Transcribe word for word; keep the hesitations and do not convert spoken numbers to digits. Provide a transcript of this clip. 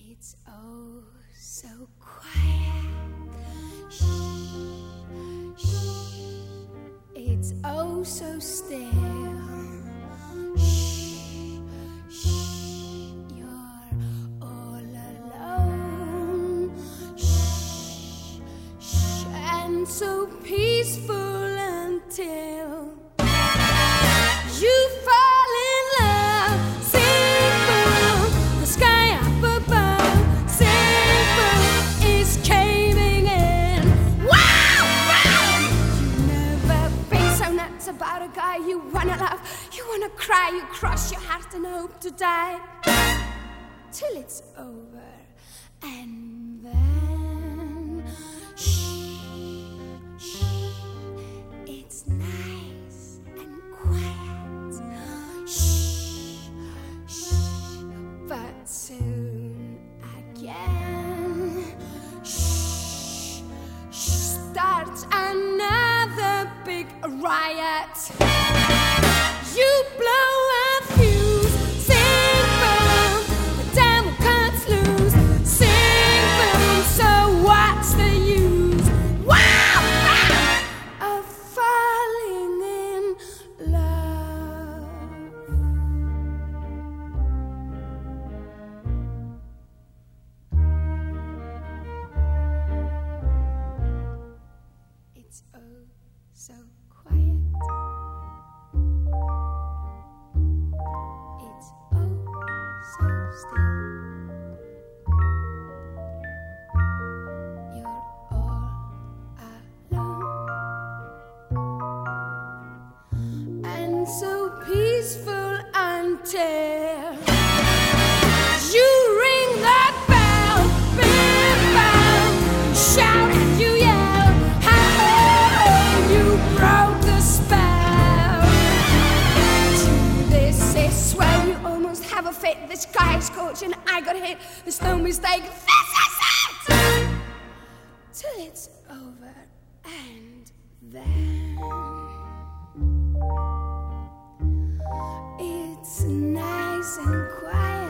It's oh so quiet. Shh, shh. It's oh so still. Shh, shh. You're all alone. Shh, shh. And so peaceful until you fall in love. Sing boom, the sky up above. Sing boom, is caving in. Wow, wow! You never been so nuts about a guy you wanna love. You wanna cry, you cross your heart and hope to die till it's over. And then shh, shh, it's nice and quiet. Shh, shh, but soon again, shh, shh, starts another big riot. You blow a fuse, sing boom, the devil cuts loose. Sing boom, so what's the use? Wow, wow, of falling in love. It's oh so quiet. It's oh so still. You're all alone. And so peaceful until you ring that bell. Bim bam, shout and you yell. How you broke the spell. To this is where you almost have a fit. The sky is scorching, I got hit. There's no mistake. This is it. Till it's over, and then it's nice and quiet.